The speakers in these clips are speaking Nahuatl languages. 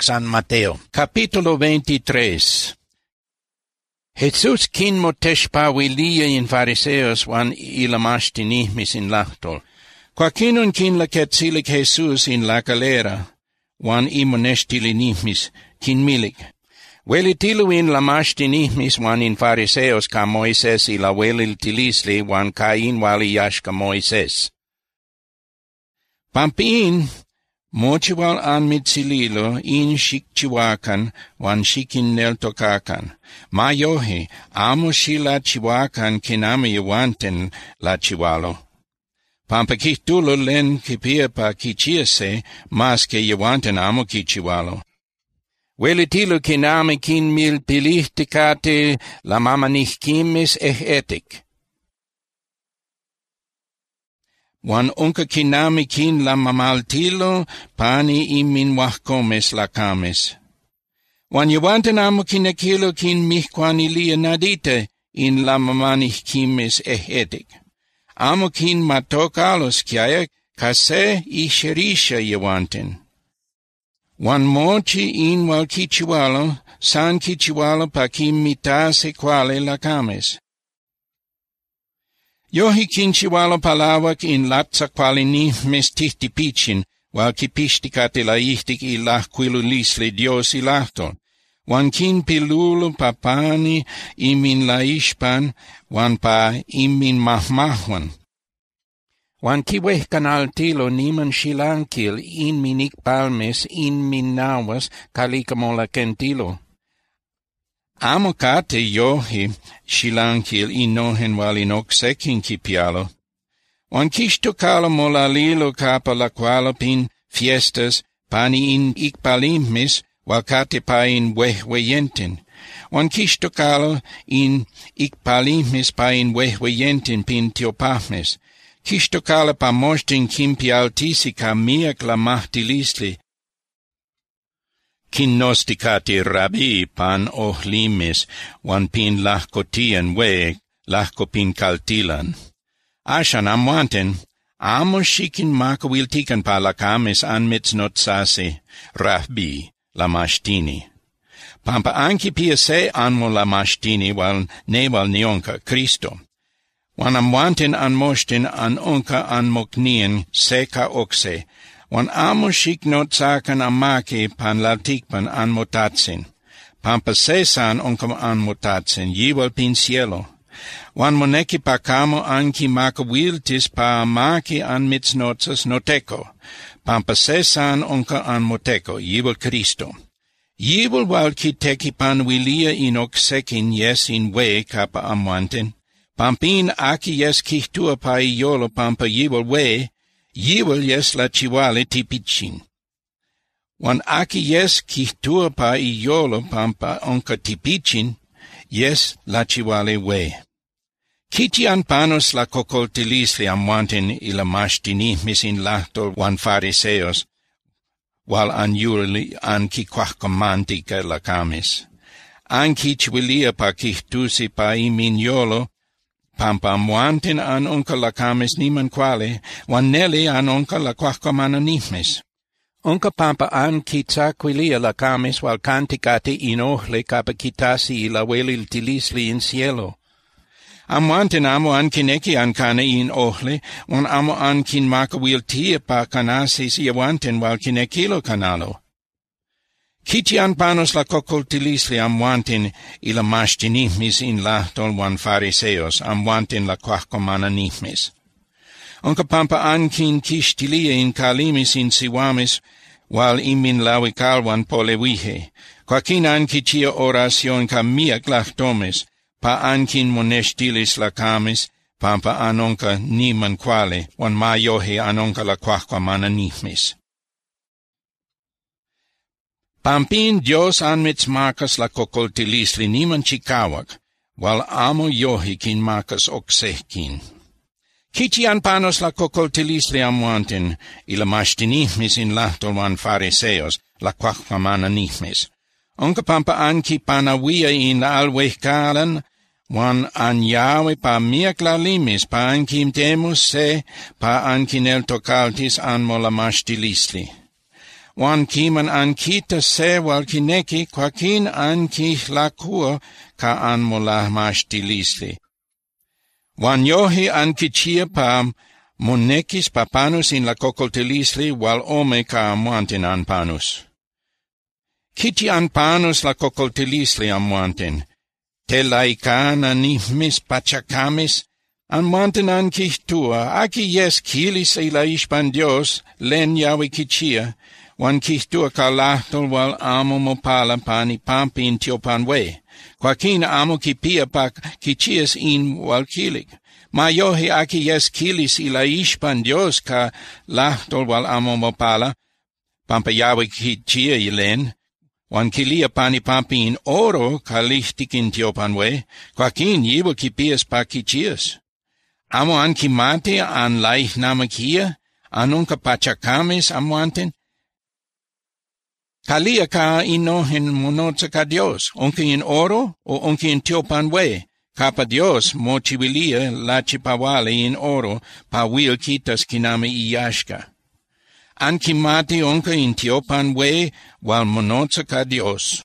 San Mateo. Capítulo 23. Jesús kin moteshpawilia in fariseos wan ilamashtinihmis in lahtol. Quaquinun kin laquetzilik Jesús in la calera, wan imoneshtilinihmis kin milik. Welitiluin lamashtinihmis wan in fariseos ca Moises ila weliltilisli wan cain wali yashka Moises. Pampin, mochiwal an mitsililo in shikchiwakan wan shikin neltokakan. Mayohi, amo shila chiwakan kinami yuanten la chiwalo. Pampakihtulo len kipiepa kichiese mas ke yuanten amo kichiwalo. Welitilo kinami kin mil pilihtikate la mamanihkimis etik. Wan unka kinami kin la mamaltilo pani imin wahkomes la kames. Wan yuanten amo kinekilo kin mihkwanilia nadite in la mamanihkimis etik. Amo kin matokalos kiaya kase isherisha yuanten. Wan mochi in wal kichiwalo, san kichiwalo pa kim mitase quale la kames. Yohi kinchiwalo palawak in latsa quale nihmes tihtipichin, wal kipistikate la ihtik ilah quilulisle Dios ilahton. Wan kin pilulo pa pani imin la ishpan, wan pa imin mahmahwan. Wan kiwehkan altilo niman shilankil in minik palmes in min nawas kalikamola kentilo. Amo kate yohi shilankil inohen walinok sekin kipialo. Wan kishtokalo molalilo kapa la qualo pin fiestas pani in ikpalimmis walkate pa in wehweyenten. Wan kishtokalo in ikpalimmis pa in wehweyenten pin teopahmes. Kishtokala pa moshtin kimpi altisika miak la mahtilisli. Kinnostikati rabi pan ohlimis, wan pin lahkotian we, lahkopin kaltilan. Ashan amwanten, amo shikin makawiltikan pa lakamis anmitsnotsasi, rabbi, la mashtini. Pampa anki piase anmo la mashtini wal newal nionka, Kristo. Wan amwanten an moshtin an unka an moknien seka okse, wan amo shiknot sakan amake pan laltikpan an motatsin. Pampa sesan unkam an motatsin, yiwal pin cielo. Wan moneki pakamo anki makawiltis pa amake an mitsnotsas noteko. Pampa sesan unka an moteko, yiwal Kristo. Yiwal wal kiteki pan wilia in oksekin yes in we kapa amwanten. Pampin aki yes kihtua pa iolo pampa yiwal we, yiwal yes la chiwale tipichin. Wan aki yes kihtua pa iolo pampa onka tipichin, yes la chiwale we. Kitian panos la kokoltilisli amwanten ila mashtinihmis in lahtol wan fariseos, wal an yurli an kikwahkomantika la kamis. An kichwilia pa kihtusi pa imin yolo, pampa amwanten an unka la kames niman quale, wan neli an unka la quahkomana nihmes. Unka pampa an kitsaquilia la kames wal canticate in ohle kapa kitasi ila weliltilisli in cielo. Amwanten amo an kineki an kana in ohle, wan amo an kin makawiltia pa kanasis iawanten wal kinekilo kanalo. Kitian panos la kokoltilisli amwanten ila mashtinihmis in lahtol wan fariseos, amwanten la quahkomana nihmis. Onka pampa ankin kishtilia in kalimis in siwamis, wal imin lawikal wan polewihe, quakin anki chia oracion ka miak lahtomes, pa ankin monestilis la kamis, pampa anonka niman quale, wan mayohe anonka la quahkomana nihmis. Pampin Dios anmits marcas la kokoltilisli niman chikawak, wal amo yohi kin marcas oksehkin. Kitian panos la kokoltilisli amwanten, ila mashtinihmis in lahtol wan fariseos, la quahkomana nihmis. Onka pampa anki panawia in la alwehkalan, wan anyawe pa miak la limis, pa ankim temus se, pa ankin el tokaltis anmo la mashtilisli. wan kiman an kita se wal kineki quakin an kih lakua ka an molah mashtilisli. Wan yohi an kichia pa monekis papanus in la kokoltelisli wal ome ka amuanten an panus. Kiti an panus la kokoltelisli amuanten, te laikana nihmis pachakamis, amuanten an kihtua, aki yes kilis ila ishpan Dios, len yawi kichia, wan kihtua ka lahtol wal amo mopala pani pampi in tiopan we, quakin amo kipia pa kichias in wal kilig. Ma yohi aki yes kilis ila ishpan Dios ka lahtol wal amo mopala, pampa yawi kichia ilen, wan kilia pani pampi in oro ka lihtik in tiopan we, quakin yibo kipias pa kichias. Amo an kimate an laih namakia, anunka pachakames amuanten, kalia ka inohen monotsa ka Dios, onke in oro o onke in tiopan we, kapa Dios mochiwilia la chipawale in oro pa wil kitas kiname iyashka. An kimate onke in tiopan we wal monotsa ka Dios.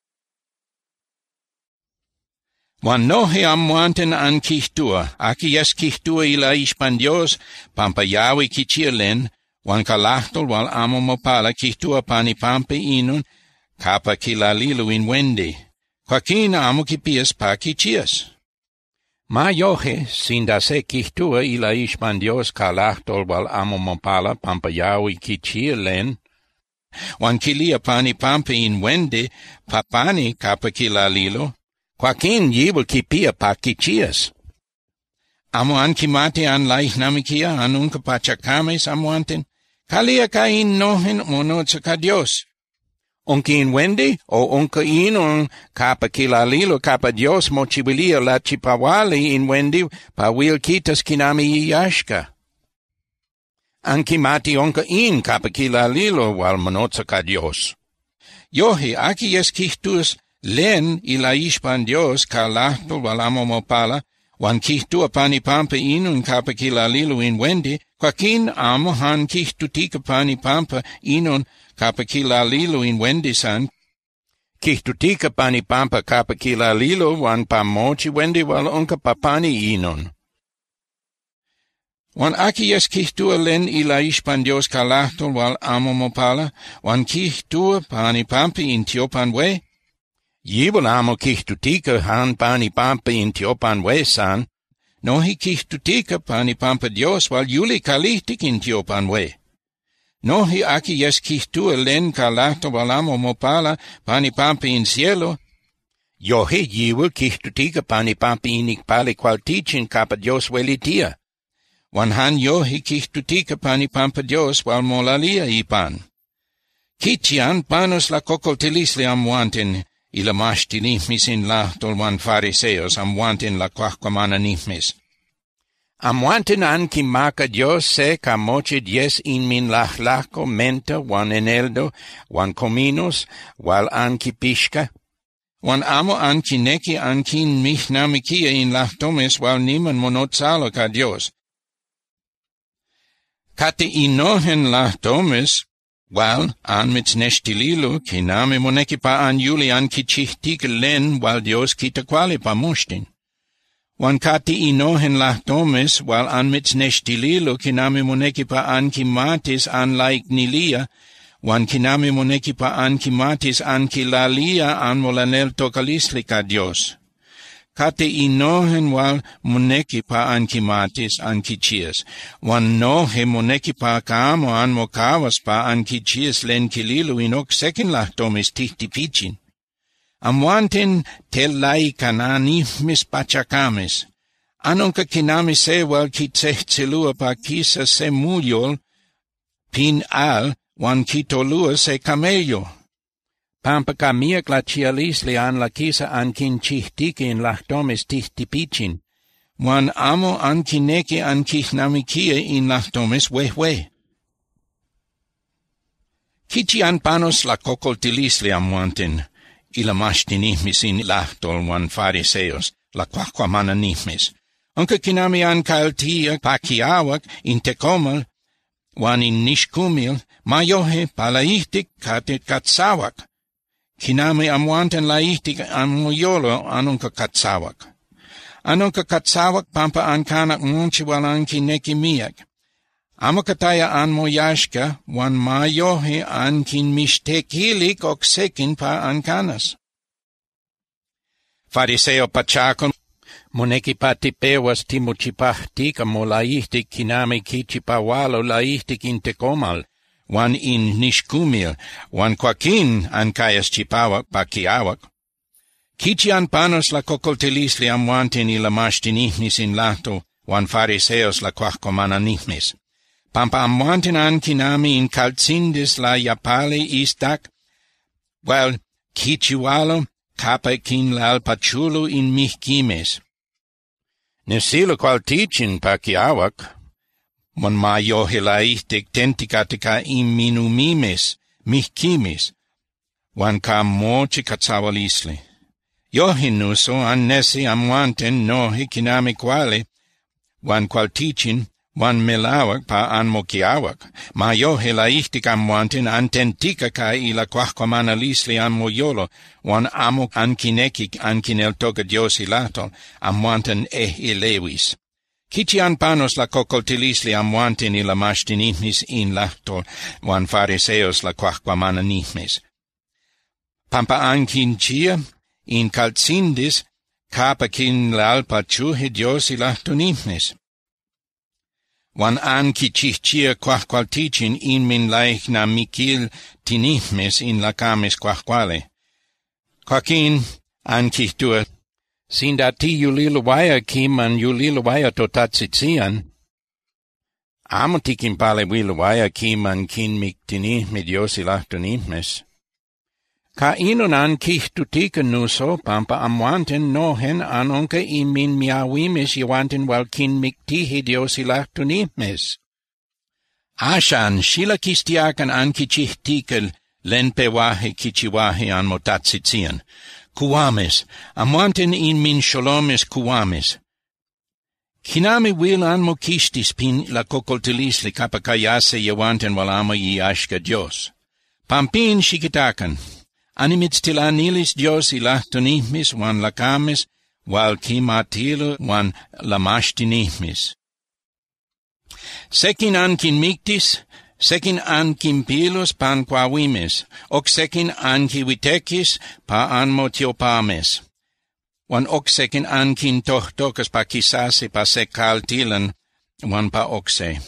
Wan nohe amuanten an kihtua, aki yes kihtua ila ishpan Dios, pampa yawi kichielen, wan kalahtol wal amo mopala kihtua pani pampe inun, kapa kilalilu in wende, quakin amo kipias pa kichias. Ma yohe, sindase kihtua ila ishpan Dios kalahtol wal amo mopala pampa yawi kichielen, wan kilia pani pampe in wende, papani kapa kilalilu, quakin yibul kipia pa kichias. Amo an kimate an laih namikia anunka pachakames amuanten, kalia ka in nohen monotsa ka Dios. Onki in wende o onka inon kapa kilalilo kapa Dios mochibilia la chipawali in wende pa wil kitas kinami iyashka. An kimate onka in kapa kilalilo wal monotsa ka Dios. Yohi aki yes kihtus len ila ishpan Dios ka lahtol wal amo mopala, wan kihtua pani pampa inun kapa kilalilu in wende, quakin amo han kihtutika pani pampa inun kapa kilalilu in wende san, kihtutika pani pampa kapa kilalilu wan pamochi wende wal onka papani inun. Wan aki yes kihtua len ila ishpan Dios ka lahtol wal amo mopala, wan kihtua pani pampa in tiopan we, yibul amo kihtutika han pani pampa in tiopan we san, nohi kihtutika pani pampa Dios wal yuli kalihtik in tiopan we. Nohi aki yes kihtua len kalahto wal amo mopala pani pampa in cielo, yohi yibul kihtutika pani pampa in ikpale qual tichin kapa Dios welitia. Wan han yohi kihtutika pani pampa Dios wal molalia ipan. Kitian panos la kokoltelisli amuanten, ila mashti nihmis in lahtol wan fariseos amuanten la quahquamana nihmis. Amuanten an kimaka Dios se kamoche dies in min lahlako menta wan eneldo wan cominos wal an kipishka. Wan amo an kineki an kin mihnamikia in lahtomes wal niman monotzalo ka Dios. Kate inohen lahtomes wal an mitznestililu kiname moneki pa an yuli an kichihtik len wal Dios kita quali pa moshtin. Wan kati inohen lahtomes wal an mitznestililu kiname moneki pa an kimatis an laik nilia, wan kiname moneki pa an kimatis an kilalia an molanel tokalisli ka Dios. Kate inohen wal moneki pa an kimatis an kichias, wan nohe moneki pa kaamo an mokawas pa an kichias len kililu inok sekin lahtomes tihtipichin. Amuanten tel lai kananihmis pachakames, anonka kinami se wal kitsehzelua pa kisa se muliol, pin al wan kitolua se camello. Pampa kamiak la chialisli an la kisa an kin chihtike in lahtomes tihtipichin, wan amo an kineke an kihnamikia in lahtomes wehwe. Kichi an panos la kokoltilisli amuanten, ila mashtinihmis in lahtol wan fariseos, la quahquamana nihmis. Onka kinami an kaltia pakiawak in tekomal, wan in nishkumil, mayohe palaihtik katit katsawak. Kinami amwanten laihtik amoyolo anunka katsawak. Anunka katsawak pampa ankanak munchi walan kineki miyak. Amakataya anmoyashka wan mayohe ankin mishtekhilik oksekin pa ankanas. Fariseo pachakon moneki patipewas timochipahtika molaihtik kinami kichipawalo laihtik intekomal, wan in nishkumil, wan kwakin ankayas chipawak pakiawak. Kichian panos la kokoltelisli amwantin ilamashtinihnis in lahto, wan fariseos la kwahkomananihnis. Pampa amwantin ankinami in kaltsindis la yapali istak, well, kichiwalo kapakin la alpachulo in mihkimes. Nesilo qual tichin pakiawak, mon mayohe laihtik tentikatika in minumimes, mihkimes, wan ka mochi katsawalisli. Yohinuso annesi amwanten nohi kinami quale, wan qual tichin, wan melawak pa anmokiawak, ma yohe laihtik amwanten antentika ka ila kwahkomanalisli ammoyolo, wan amok ankinekik ankinel toga Dios ilato, amwanten ilewis. Kician panos la kokoltilisli amwanten ila mashtinihmis in lahto, wan fariseos la kwahkomananihmis. Pampa ankin chia, in kaltsindis, kapakin la alpachuhe Dios ilahtonihmis. Wan anki chichia kwahkwaltichin in min laihna mikil tinihmes in lakames kwahkwale. Kwakin anki tua, sindati yulilawaya kiman yulilawaya totatsitsian. Amotikin pale wilawaya kiman kin miktinihme Dios ilahtonihmes. Ka inun ankihtutika nuso pampa amwanten nohen anonka imin miawimes yawanten walkin miktihi Dios ilahtunihmes. Ashan shila kistiakan ankichihtikal lenpewahe kichiwahe anmotatsitsian. Kuwames, amwanten in min sholomes kuwames. Kinami wil anmo kistis pin la kokoltilisli kapakayase yawanten walamo yiashka Dios. Pampin shikitakan. Animits tilanilis Dios ilahtonihmis wan lakames, wal kimatilo wan lamashtinihmis. Sekin ankin miktis, sekin ankin pilos pan kwawimes, ok sekin anki witekis pa anmotiopames. Wan ok sekin ankin tohtokas pa kisase pa sekaltilan, wan pa okse.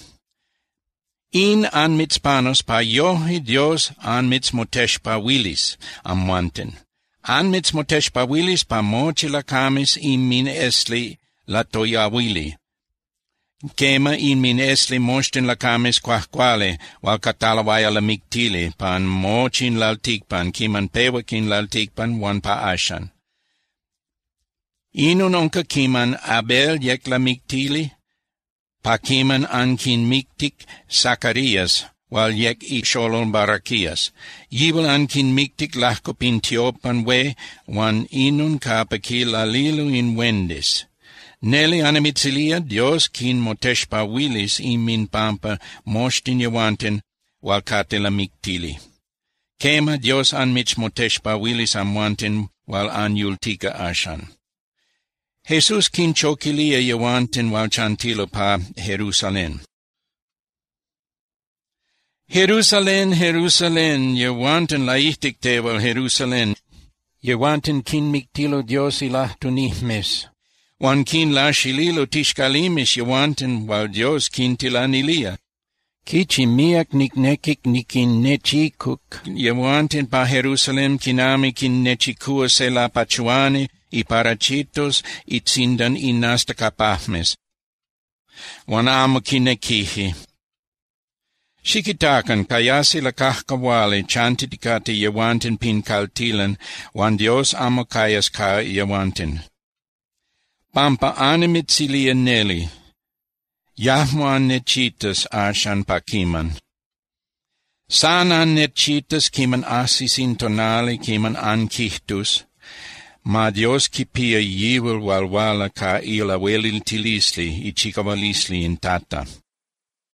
In anmits panos pa yohi Dios anmits motesh pa wilis amwanten. Anmits motesh pa wilis pa mochi lakamis in min esli la toya wili. Kema in min esli mochten lakamis kwahkwale wal katalawaya la miktili pan mochin laltikpan kiman pewakin laltikpan wan pa ashan. Inun onka kiman Abel yek la miktili, pakiman ankin miktik Sakarias, wal yek isholon Barakias. Yibal ankin miktik lahkopin tiopan we, wan inun kapakil alilu in wendis. Neli anamitsilia Dios kin motesh pa wilis imin pampa moshtin yawanten, wal katela miktili. Kema Dios anmits motesh pa wilis amwanten, wal anyultika ashan. Jesus kin chokilia yawanten wal chantilo pa Jerusalem. Jerusalem, Jerusalem, yawanten laihtik te wal Jerusalem. Yawanten kin miktilo Dios ilahtunihmes. Wan kin la shililo tishkalimis yawanten wal Dios kin tilanilia. Kichi miak niknekik nikin nechikuk. Yawanten pa Jerusalem kinami kin nechikua se la pachuane, y parachitos itzindan inasta kapahmes. Wan amo kinekihi. Shikitakan kayasi la kahkawale chantitikate yawanten pin kaltilan, wan Dios amo kayas ka yawanten. Pampa animitsilia neli, yahmuan nechitas ashan pakiman. Sanan nechitas kiman asis intonali kiman ankihtus, ma Dios kipia yiwal walwala ka ila welil tilisli ichikawalisli in tata.